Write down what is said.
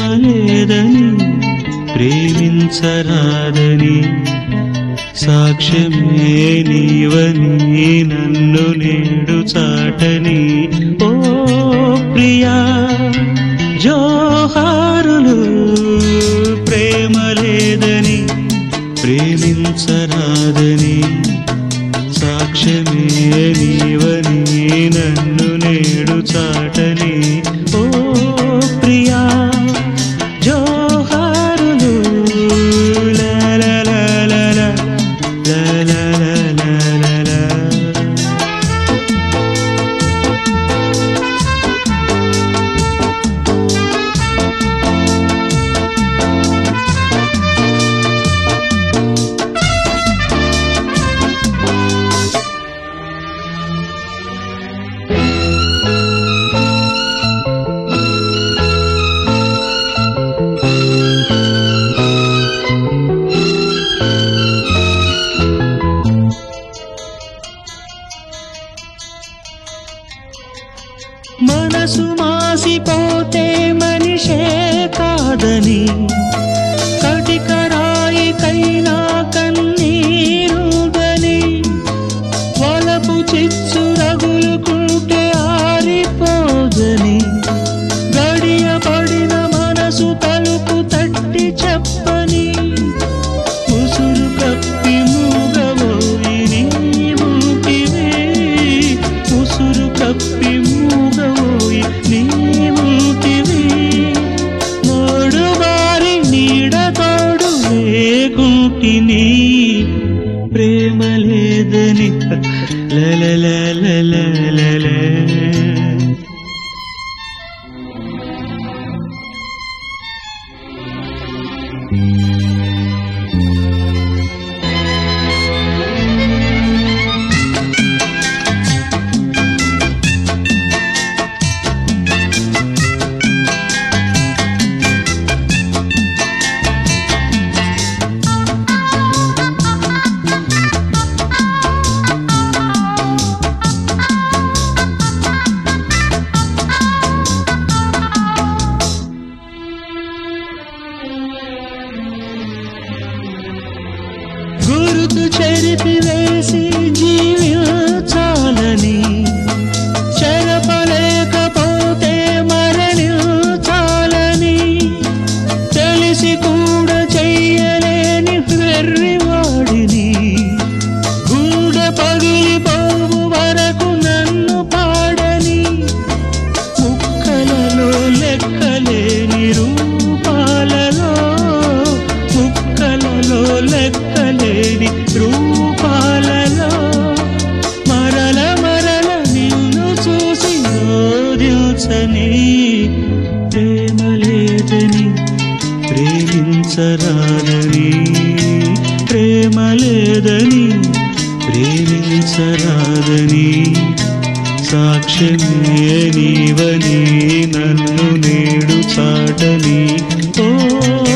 లేదని ప్రేమించరాదని సాక్ష్యమే నీవని నన్ను నేడు చాటని ఓ ప్రియా జోహారులు ప్రేమ లేదని ప్రేమించరాదని సాక్ష్యమే నీవని నన్ను నేడు చాటని ఓ ప్రియా జోహారులు లా లా లా లా లా లా లా లా లా లా. మనసు మాసిపోతే మనిషే కాదని కటికరాయికైనా కన్నీరుగని వలపు చిచ్చు రగులుకుంటే ఆరిపోదని గడియపడిన మనసు తలుపు తట్టి చెప్పని ఉసురు కప్పి మూగబోయి నీవుకివే ఉసురు కప్పి మూగబోయి నీవుకివే మోడు వారి నీడ తోడు లేకుంటిని ప్రేమ లేదని లలలలలలలల. గురుతు చెరిపి వేసి జీవించాలని చెరపలేకపోతే మరణించాలని తెలిసి కూడా చెయ్యలేని వెర్రివాడిని గుండె పగిలిపోవు వరకు నన్ను పాడని ముక్కలలో లెక్కలేని రూపాలలో ముక్కలలో లెక్కలేని రూపాలలో మరల మరల నిన్ను చూసి ఓదిల్చని ప్రేమ లేదని ప్రేమించరాదని ప్రేమ లేదని ప్రేమించరాదని సాక్ష్యమే నీవని నన్ను నేడు చాటని ఓ